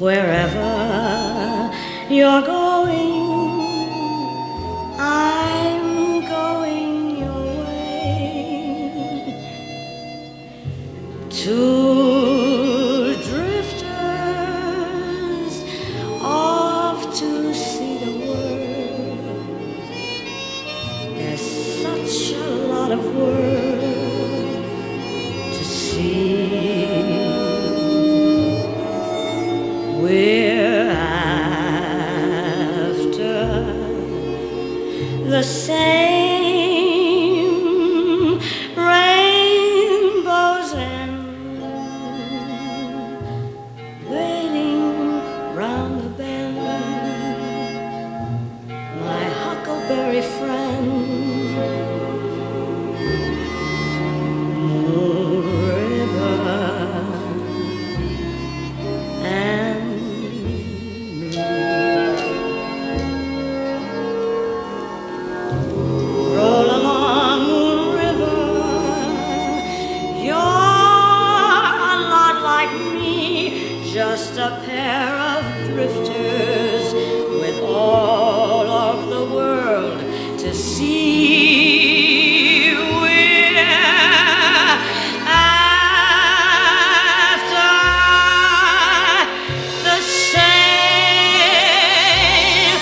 Wherever you're going, I'm going your way. Two drifters off to see the world. There's such a lot of world to see. We're after the same rainbows and waiting round the bend. My huckleberry friend, Moon River. Just a pair of drifters with all of the world to see. We're after the same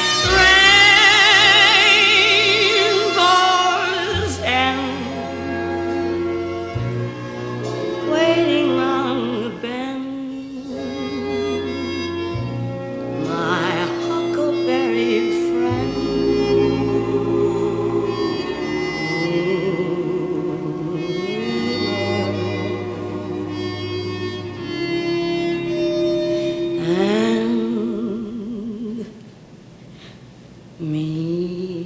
rainbows and waiting on the bend. And me.